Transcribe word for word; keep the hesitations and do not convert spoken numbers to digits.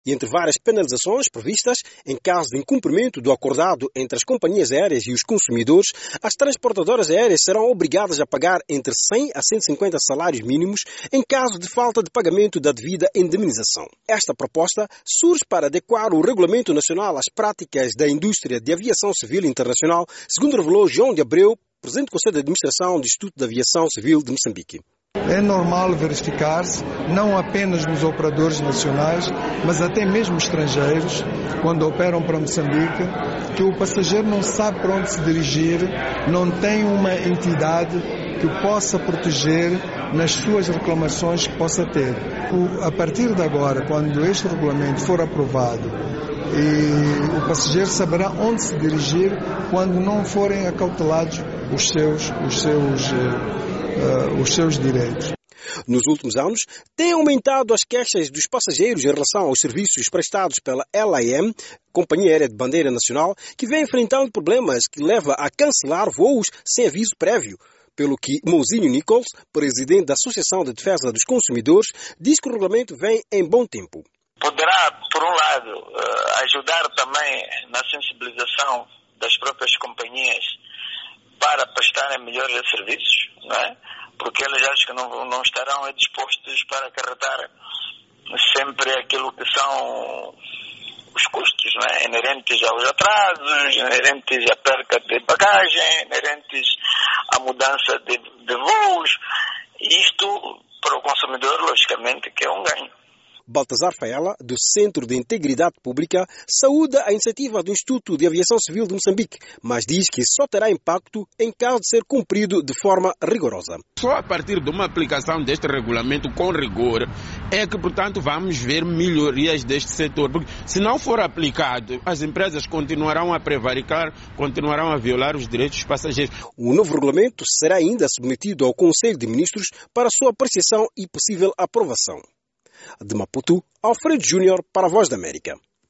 E entre várias penalizações previstas, em caso de incumprimento do acordado entre as companhias aéreas e os consumidores, as transportadoras aéreas serão obrigadas a pagar entre cem a cento e cinquenta salários mínimos em caso de falta de pagamento da devida indemnização. Esta proposta surge para adequar o Regulamento Nacional às práticas da indústria de aviação civil internacional, segundo revelou João de Abreu, presidente do Conselho de Administração do Instituto de Aviação Civil de Moçambique. É normal verificar-se, não apenas nos operadores nacionais, mas até mesmo estrangeiros, quando operam para Moçambique, que o passageiro não sabe para onde se dirigir, não tem uma entidade que o possa proteger nas suas reclamações que possa ter. O, a partir de agora, quando este regulamento for aprovado, e o passageiro saberá onde se dirigir quando não forem acautelados os seus, os seus Uh, os seus direitos. Nos últimos anos, têm aumentado as queixas dos passageiros em relação aos serviços prestados pela L A M, Companhia Aérea de Bandeira Nacional, que vem enfrentando problemas que levam a cancelar voos sem aviso prévio. Pelo que Mouzinho Nichols, presidente da Associação de Defesa dos Consumidores, diz que o regulamento vem em bom tempo. Poderá, por um lado, ajudar também na sensibilização das próprias companhias para prestarem melhores serviços, não é? Porque eles acho que não, não estarão dispostos para acarretar sempre aquilo que são os custos, não é? Inerentes aos atrasos, inerentes à perca de bagagem, inerentes à mudança de, de voos. E isto, para o consumidor, logicamente, que é um ganho. Baltazar Faela, do Centro de Integridade Pública, saúda a iniciativa do Instituto de Aviação Civil de Moçambique, mas diz que só terá impacto em caso de ser cumprido de forma rigorosa. Só a partir de uma aplicação deste regulamento com rigor é que, portanto, vamos ver melhorias deste setor. Porque se não for aplicado, as empresas continuarão a prevaricar, continuarão a violar os direitos dos passageiros. O novo regulamento será ainda submetido ao Conselho de Ministros para sua apreciação e possível aprovação. De Maputo, Alfredo Júnior para a Voz da América.